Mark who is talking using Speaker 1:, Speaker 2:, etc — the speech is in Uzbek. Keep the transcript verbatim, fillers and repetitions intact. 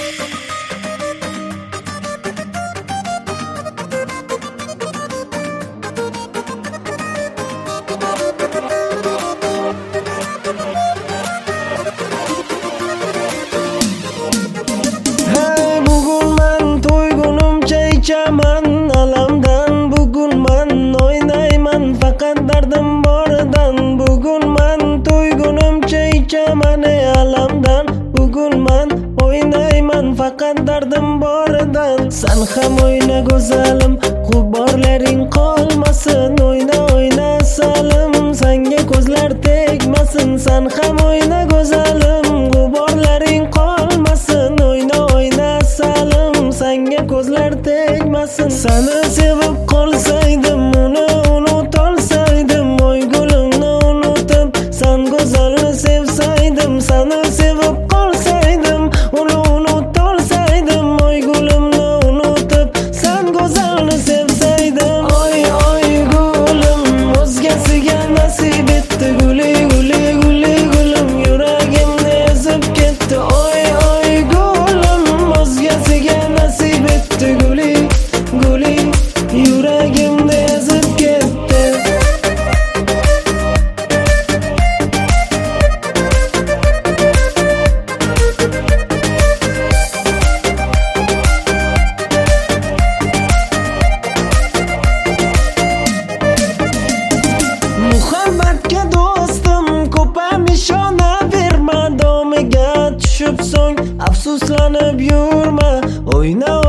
Speaker 1: Ichaman alamdan, bugun man o'ynayman faqat dardim boridan. Bugun man to'ygunimcha ichaman ey alamdan, bugun man o'ynayman faqat dardim boridan. Sen ham o'yna go'zalim, g'uborlaring qolmasin. O'yna o'yna salim, senga ko'zlar tegmasin. Sen ham o'yna go'zalim, g'uborlaring qolmasin. O'yna o'yna salim, senga ko'zlar tegmasin. Seni sevib qolsaydim, uni unutolsaydim, oy gulimni unutib sen go'zalni sevsaydim. Seni sevib qolsaydim, uni unutolsaydim, oy gulimni unutib sen go'zalni sevsaydim. Oy oy gulim, o'zgasiga nasib etdi, guli guli guli gulim, yuragimni ezib ketdi. Oy oy gulim, o'zgasiga nasib etdi, guli guli yuragimni ezib ketdi. Muhabbatga do'stim ko'pam ishona berma, domiga tushib so'ng afsuslanib yurma. O'yna